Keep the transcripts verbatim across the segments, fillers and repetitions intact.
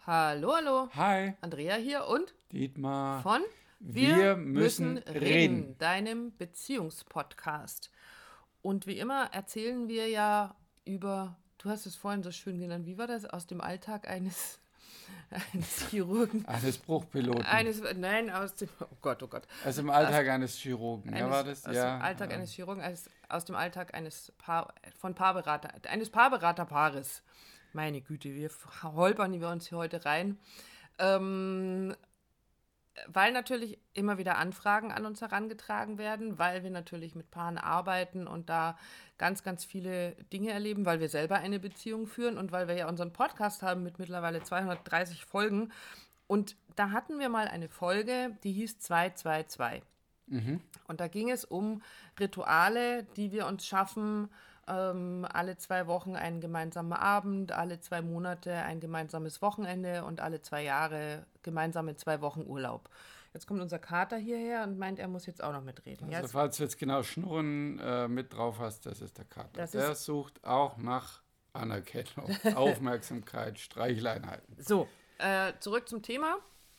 Hallo, hallo. Hi, Andrea hier und Dietmar. von Wir müssen reden. deinem Beziehungspodcast. Und wie immer erzählen wir ja über, du hast es vorhin so schön genannt, wie war das, aus dem Alltag eines, eines Chirurgen, Eines Bruchpiloten. eines, nein, aus dem, oh Gott, oh Gott, Also im Alltag eines Chirurgen. Ja, eines, war das? aus Ja. dem Alltag ähm, eines Chirurgen, als, aus dem Alltag eines Paar, von Paarberater, eines Paarberaterpaares. Meine Güte, wir holpern wir uns hier heute rein. Ähm, Weil natürlich immer wieder Anfragen an uns herangetragen werden, weil wir natürlich mit Paaren arbeiten und da ganz, ganz viele Dinge erleben, weil wir selber eine Beziehung führen und weil wir ja unseren Podcast haben mit mittlerweile zweihundertdreißig Folgen. Und da hatten wir mal eine Folge, die hieß zwei zwei zwei. Und da ging es um Rituale, die wir uns schaffen, ähm, alle zwei Wochen einen gemeinsamen Abend, alle zwei Monate ein gemeinsames Wochenende und alle zwei Jahre gemeinsame zwei Wochen Urlaub. Jetzt kommt unser Kater hierher und meint, er muss jetzt auch noch mitreden. Also Jetzt, falls du jetzt genau Schnurren äh, mit drauf hast, das ist der Kater. Das Der ist- sucht auch nach Anerkennung, Aufmerksamkeit, Streicheleinheiten. so, äh, zurück zum Thema.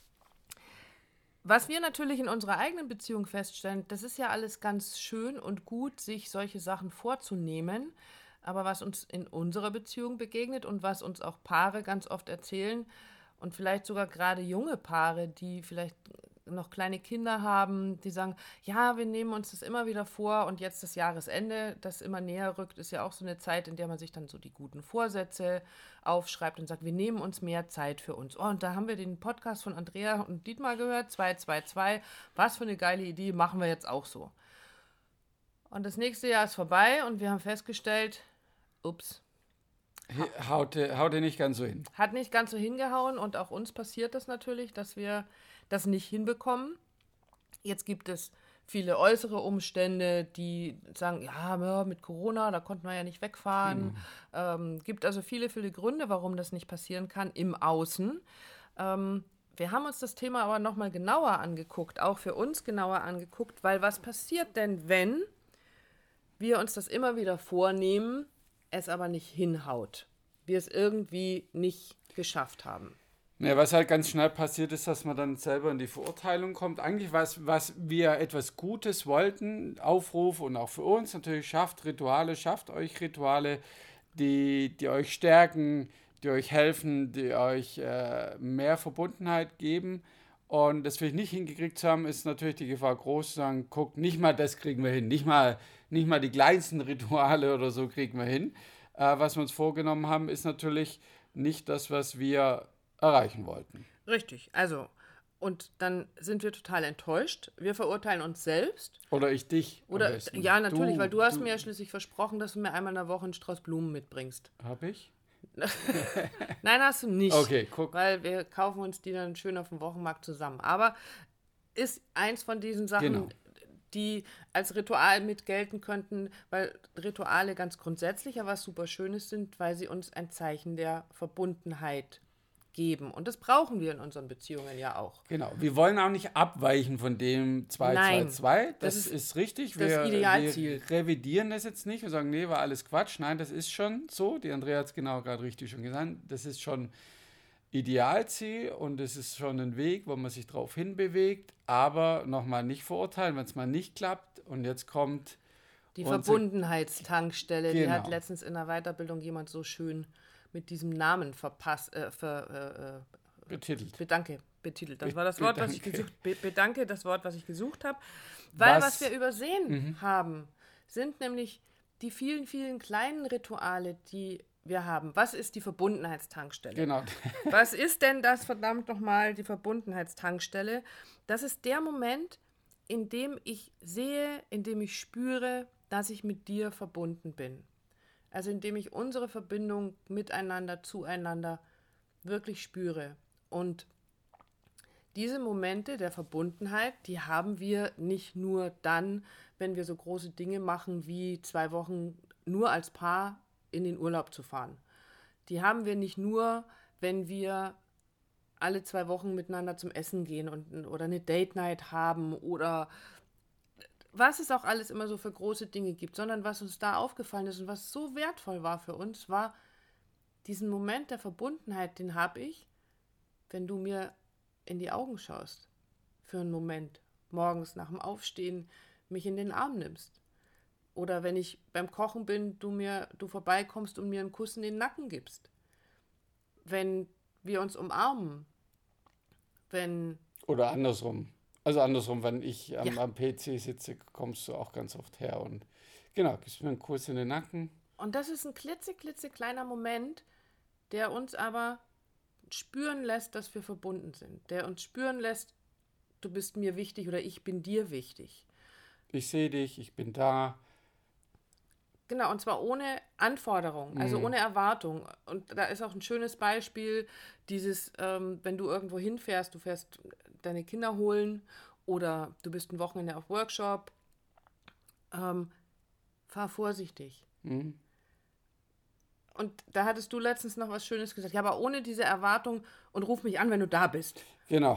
Was wir natürlich in unserer eigenen Beziehung feststellen, das ist ja alles ganz schön und gut, sich solche Sachen vorzunehmen. Aber was uns in unserer Beziehung begegnet und was uns auch Paare ganz oft erzählen und vielleicht sogar gerade junge Paare, die vielleicht noch kleine Kinder haben, die sagen, ja, wir nehmen uns das immer wieder vor und jetzt das Jahresende, das immer näher rückt, ist ja auch so eine Zeit, in der man sich dann so die guten Vorsätze aufschreibt und sagt, wir nehmen uns mehr Zeit für uns. Oh, und da haben wir den Podcast von Andrea und Dietmar gehört, zwei zwei zwei, was für eine geile Idee, machen wir jetzt auch so. Und das nächste Jahr ist vorbei und wir haben festgestellt, ups, He- Haute, haute nicht ganz so hin. hat nicht ganz so hingehauen und auch uns passiert das natürlich, dass wir das nicht hinbekommen. Jetzt gibt es viele äußere Umstände, die sagen, ja, ja, mit Corona, da konnten wir ja nicht wegfahren. Ähm, gibt also viele, viele Gründe, warum das nicht passieren kann im Außen. Ähm, wir haben uns das Thema aber nochmal genauer angeguckt, auch für uns genauer angeguckt, weil was passiert denn, wenn wir uns das immer wieder vornehmen, es aber nicht hinhaut, wir es irgendwie nicht geschafft haben. Ja, was halt ganz schnell passiert ist, dass man dann selber in die Verurteilung kommt. Eigentlich was, was wir etwas Gutes wollten, Aufruf und auch für uns natürlich schafft Rituale, schafft euch Rituale, die, die euch stärken, die euch helfen, die euch äh, mehr Verbundenheit geben. Und das wir nicht hingekriegt zu haben, ist natürlich die Gefahr groß zu sagen, guckt, nicht mal das kriegen wir hin, nicht mal, nicht mal die kleinsten Rituale oder so kriegen wir hin. Äh, was wir uns vorgenommen haben, ist natürlich nicht das, was wir erreichen wollten. Richtig, also, und dann sind wir total enttäuscht. Wir verurteilen uns selbst. Oder ich dich am Oder, besten. ja, natürlich, Du, weil du hast du, mir ja schließlich versprochen, dass du mir einmal in der Woche einen Strauß Blumen mitbringst. Hab ich? Nein, hast du nicht. Okay, guck. Weil wir kaufen uns die dann schön auf dem Wochenmarkt zusammen. Aber ist eins von diesen Sachen, Genau. die als Ritual mit gelten könnten, weil Rituale ganz grundsätzlich ja was super Schönes sind, weil sie uns ein Zeichen der Verbundenheit geben. Und das brauchen wir in unseren Beziehungen ja auch. Genau. Wir wollen auch nicht abweichen von dem zwei zwei zwei. Nein, Das, das ist, ist richtig. das Wir, Idealziel. wir revidieren das jetzt nicht und sagen, nee, war alles Quatsch. Nein, das ist schon so. Die Andrea hat es genau gerade richtig schon gesagt. Das ist schon Idealziel und es ist schon ein Weg, wo man sich drauf hinbewegt. Aber nochmal nicht verurteilen, wenn es mal nicht klappt. Und jetzt kommt Die unser- Verbundenheitstankstelle, die hat Genau. letztens in der Weiterbildung jemand so schön mit diesem Namen verpasst, äh, ver, äh, betitelt. Bedanke, betitelt. Das Be- war das Wort, was ich bedanke. gesucht Be Bedanke, das Wort, was ich gesucht habe. Weil was, Was- wir übersehen haben, sind nämlich die vielen, vielen kleinen Rituale, die wir haben. Was ist die Verbundenheitstankstelle? Genau. Was ist denn das, verdammt nochmal, die Verbundenheitstankstelle? Das ist der Moment, in dem ich sehe, in dem ich spüre, dass ich mit dir verbunden bin. Also in dem ich unsere Verbindung miteinander, zueinander wirklich spüre. Und diese Momente der Verbundenheit, die haben wir nicht nur dann, wenn wir so große Dinge machen, wie zwei Wochen nur als Paar in den Urlaub zu fahren. Die haben wir nicht nur, wenn wir alle zwei Wochen miteinander zum Essen gehen und, oder eine Date Night haben oder was es auch alles immer so für große Dinge gibt, sondern was uns da aufgefallen ist und was so wertvoll war für uns, war diesen Moment der Verbundenheit, den habe ich, wenn du mir in die Augen schaust, für einen Moment, morgens nach dem Aufstehen mich in den Arm nimmst. Oder wenn ich beim Kochen bin, du mir, du vorbeikommst und mir einen Kuss in den Nacken gibst. Wenn wir uns umarmen. Wenn. Oder andersrum. Also andersrum, wenn ich am, Ja. am P C sitze, kommst du auch ganz oft her und genau, gibst mir einen Kuss in den Nacken. Und das ist ein klitze, klitze kleiner Moment, der uns aber spüren lässt, dass wir verbunden sind. Der uns spüren lässt, du bist mir wichtig oder ich bin dir wichtig. Ich sehe dich, ich bin da. Genau, und zwar ohne Anforderung, also Mhm. ohne Erwartung. Und da ist auch ein schönes Beispiel, dieses, ähm, wenn du irgendwo hinfährst, du fährst deine Kinder holen oder du bist ein Wochenende auf Workshop, ähm, fahr vorsichtig. Mhm. Und da hattest du letztens noch was Schönes gesagt. Ja, aber ohne diese Erwartung und ruf mich an, wenn du da bist. Genau.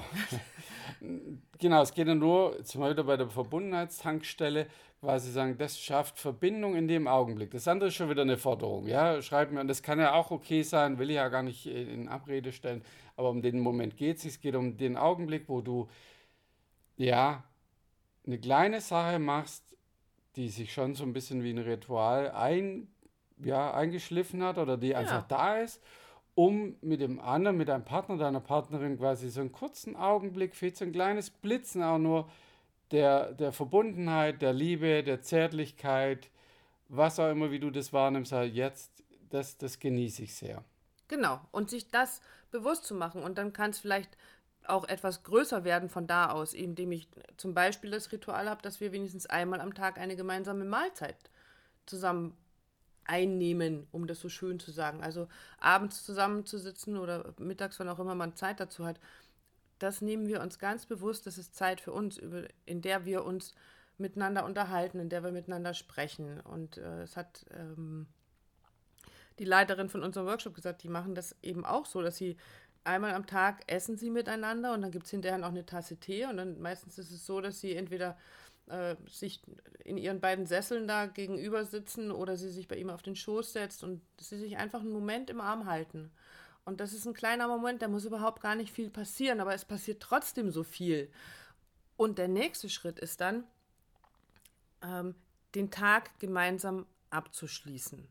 Genau, es geht ja nur, zum Beispiel bei der Verbundenheitstankstelle, quasi sagen, das schafft Verbindung in dem Augenblick. Das andere ist schon wieder eine Forderung, ja, schreib mir, und das kann ja auch okay sein, will ich ja gar nicht in Abrede stellen, aber um den Moment geht es nicht. Es geht um den Augenblick, wo du, ja, eine kleine Sache machst, die sich schon so ein bisschen wie ein Ritual ein, ja, eingeschliffen hat oder die einfach Ja, da ist, um mit dem anderen, mit deinem Partner, deiner Partnerin quasi so einen kurzen Augenblick, vielleicht so ein kleines Blitzen auch nur der, der Verbundenheit, der Liebe, der Zärtlichkeit, was auch immer, wie du das wahrnimmst, halt jetzt, das, das genieße ich sehr. genau. Und sich das bewusst zu machen. Und dann kann es vielleicht auch etwas größer werden von da aus, indem ich zum Beispiel das Ritual habe, dass wir wenigstens einmal am Tag eine gemeinsame Mahlzeit zusammen einnehmen, um das so schön zu sagen. Also abends zusammenzusitzen oder mittags, wann auch immer man Zeit dazu hat, das nehmen wir uns ganz bewusst, das ist Zeit für uns, in der wir uns miteinander unterhalten, in der wir miteinander sprechen. Und äh, es hat ähm, die Leiterin von unserem Workshop gesagt, die machen das eben auch so, dass sie einmal am Tag essen sie miteinander und dann gibt es hinterher noch eine Tasse Tee und dann meistens ist es so, dass sie entweder äh, sich in ihren beiden Sesseln da gegenüber sitzen oder sie sich bei ihm auf den Schoß setzt und sie sich einfach einen Moment im Arm halten. Und das ist ein kleiner Moment, da muss überhaupt gar nicht viel passieren, aber es passiert trotzdem so viel. Und der nächste Schritt ist dann, ähm, den Tag gemeinsam abzuschließen.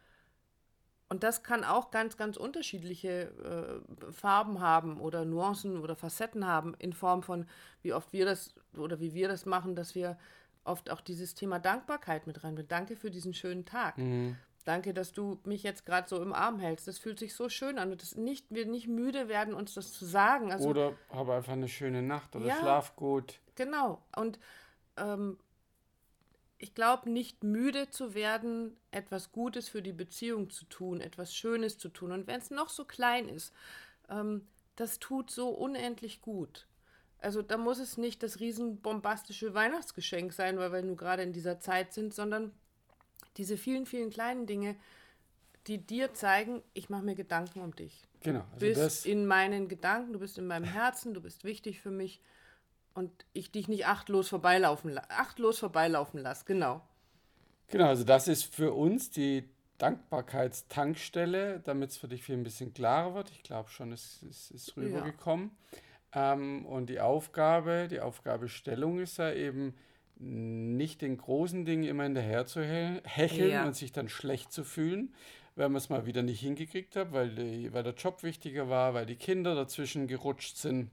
Und das kann auch ganz, ganz unterschiedliche äh, Farben haben oder Nuancen oder Facetten haben in Form von, wie oft wir das oder wie wir das machen, dass wir oft auch dieses Thema Dankbarkeit mit reinbringen. Danke für diesen schönen Tag. Mhm. Danke, dass du mich jetzt gerade so im Arm hältst. Das fühlt sich so schön an und das nicht, wir nicht müde werden, uns das zu sagen. Also Oder habe einfach eine schöne Nacht oder ja, schlaf gut. genau. Und ähm, ich glaube, nicht müde zu werden, etwas Gutes für die Beziehung zu tun, etwas Schönes zu tun. Und wenn es noch so klein ist, ähm, das tut so unendlich gut. Also da muss es nicht das riesenbombastische Weihnachtsgeschenk sein, weil wir nun gerade in dieser Zeit sind, sondern diese vielen, vielen kleinen Dinge, die dir zeigen, ich mache mir Gedanken um dich. Du Genau, also bist das, in meinen Gedanken, du bist in meinem Herzen, du bist wichtig für mich und ich dich nicht achtlos vorbeilaufen, la- achtlos vorbeilaufen lasse. Genau. genau, also das ist für uns die Dankbarkeitstankstelle, damit es für dich viel ein bisschen klarer wird. Ich glaube schon, es, es ist Ja. rübergekommen. Ähm, und die Aufgabe, die Aufgabestellung ist ja eben nicht den großen Dingen immer hinterher zu he- hecheln Ja. und sich dann schlecht zu fühlen, wenn man es mal wieder nicht hingekriegt hat, weil, die, weil der Job wichtiger war, weil die Kinder dazwischen gerutscht sind.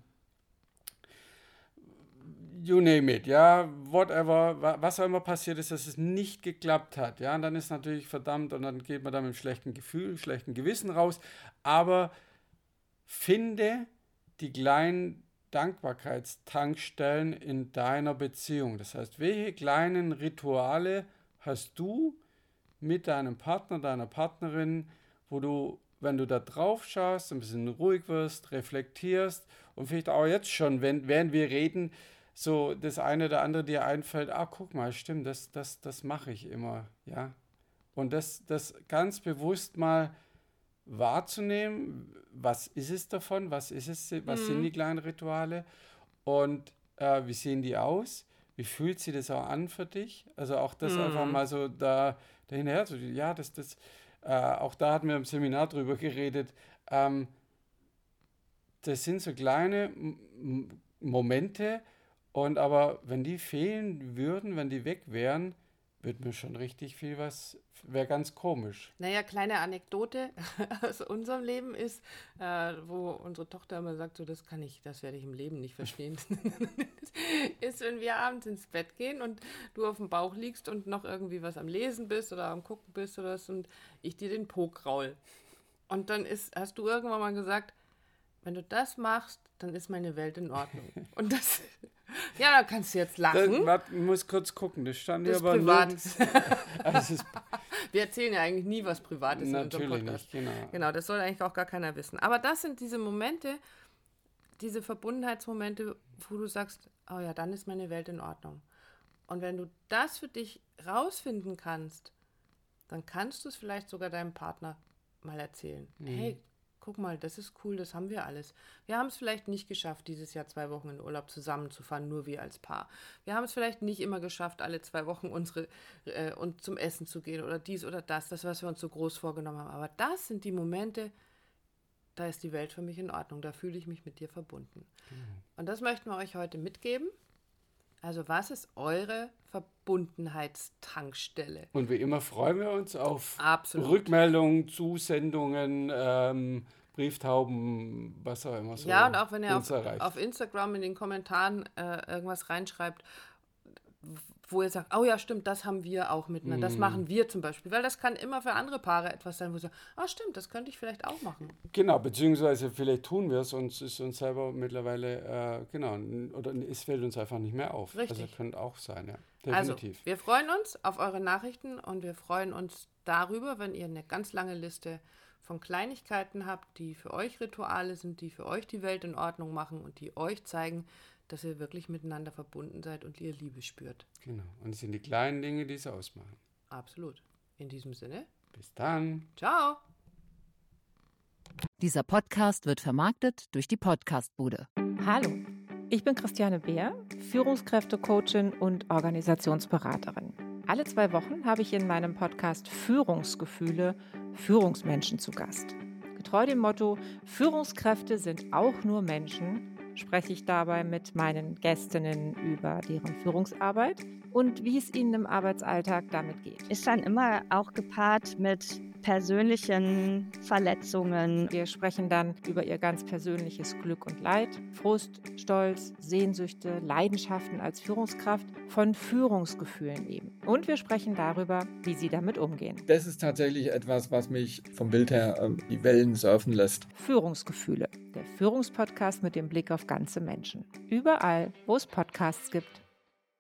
You name it, ja, whatever, wa- was auch immer passiert ist, dass es nicht geklappt hat, ja, und dann ist natürlich verdammt und dann geht man da mit einem schlechten Gefühl, schlechten Gewissen raus, aber finde die kleinen Dankbarkeitstankstellen in deiner Beziehung. Das heißt, welche kleinen Rituale hast du mit deinem Partner, deiner Partnerin, wo du, wenn du da drauf schaust, ein bisschen ruhig wirst, reflektierst und vielleicht auch jetzt schon, wenn, während wir reden, so das eine oder andere dir einfällt, ah, guck mal, stimmt, das, das, das mache ich immer, ja. Und das, das ganz bewusst mal wahrzunehmen, was ist es davon, was ist es, was sind Hm. die kleinen Rituale und äh, wie sehen die aus, wie fühlt sich das auch an für dich, also auch das einfach Hm. mal so da dahinter zu, ja, das, das, äh, auch da hatten wir im Seminar drüber geredet, ähm, das sind so kleine M- Momente, und aber wenn die fehlen würden, wenn die weg wären, wird mir schon richtig viel was, wäre ganz komisch. Naja, kleine Anekdote aus unserem Leben ist, äh, wo unsere Tochter immer sagt, so das kann ich, das werde ich im Leben nicht verstehen, ist, wenn wir abends ins Bett gehen und du auf dem Bauch liegst und noch irgendwie was am Lesen bist oder am Gucken bist oder was und ich dir den Po kraul. Und dann ist, hast du irgendwann mal gesagt, wenn du das machst, dann ist meine Welt in Ordnung. Und das, ja, da kannst du jetzt lachen. Das, man muss kurz gucken, das stand Das hier aber privat. nirgends. Also es ist Wir erzählen ja eigentlich nie was Privates in unserem natürlich Podcast. nicht, genau. Genau, das soll eigentlich auch gar keiner wissen. Aber das sind diese Momente, diese Verbundenheitsmomente, wo du sagst, oh ja, dann ist meine Welt in Ordnung. Und wenn du das für dich rausfinden kannst, dann kannst du es vielleicht sogar deinem Partner mal erzählen. Mhm. Hey, guck mal, das ist cool, das haben wir alles. Wir haben es vielleicht nicht geschafft, dieses Jahr zwei Wochen in Urlaub zusammenzufahren, nur wir als Paar. Wir haben es vielleicht nicht immer geschafft, alle zwei Wochen unsere äh, und zum Essen zu gehen oder dies oder das, das, was wir uns so groß vorgenommen haben. Aber das sind die Momente, da ist die Welt für mich in Ordnung, da fühle ich mich mit dir verbunden. Mhm. Und das möchten wir euch heute mitgeben. Also was ist eure Verbundenheitstankstelle? Und wie immer freuen wir uns auf Absolut. Rückmeldungen, Zusendungen, ähm, Brieftauben, was auch immer so. Ja, und auch wenn ihr uns auf, erreicht. auf Instagram in den Kommentaren äh, irgendwas reinschreibt, wo ihr sagt, oh ja, stimmt, das haben wir auch miteinander, das machen wir zum Beispiel. Weil das kann immer für andere Paare etwas sein, wo ihr sagt, ah stimmt, das könnte ich vielleicht auch machen. Genau, beziehungsweise vielleicht tun wir es und es ist uns selber mittlerweile, äh, genau, oder es fällt uns einfach nicht mehr auf. Richtig. Also könnte auch sein, ja. Definitiv. Also, wir freuen uns auf eure Nachrichten und wir freuen uns darüber, wenn ihr eine ganz lange Liste von Kleinigkeiten habt, die für euch Rituale sind, die für euch die Welt in Ordnung machen und die euch zeigen, dass ihr wirklich miteinander verbunden seid und ihr Liebe spürt. Genau. Und es sind die kleinen Dinge, die es ausmachen. Absolut. In diesem Sinne. Bis dann. Ciao. Dieser Podcast wird vermarktet durch die Podcastbude. Hallo, ich bin Christiane Beer, Führungskräftecoachin und Organisationsberaterin. Alle zwei Wochen habe ich in meinem Podcast Führungsgefühle Führungsmenschen zu Gast. Getreu dem Motto, Führungskräfte sind auch nur Menschen, spreche ich dabei mit meinen Gästinnen über deren Führungsarbeit und wie es ihnen im Arbeitsalltag damit geht. Ist dann immer auch gepaart mit persönlichen Verletzungen. Wir sprechen dann über ihr ganz persönliches Glück und Leid, Frust, Stolz, Sehnsüchte, Leidenschaften als Führungskraft, von Führungsgefühlen eben. Und wir sprechen darüber, wie sie damit umgehen. Das ist tatsächlich etwas, was mich vom Bild her ähm, die Wellen surfen lässt. Führungsgefühle, der Führungspodcast mit dem Blick auf ganze Menschen. Überall, wo es Podcasts gibt.